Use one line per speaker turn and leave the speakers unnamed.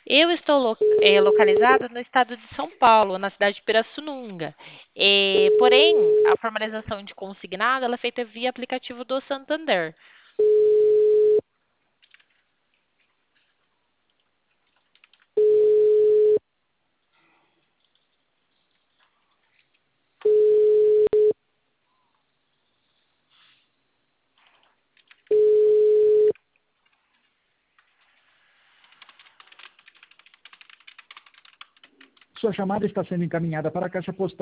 Eu estou localizada no estado de São Paulo, na cidade de Pirassununga. Porém, a formalização de consignado ela é feita via aplicativo do Santander.
Sua chamada está sendo encaminhada para a caixa postal.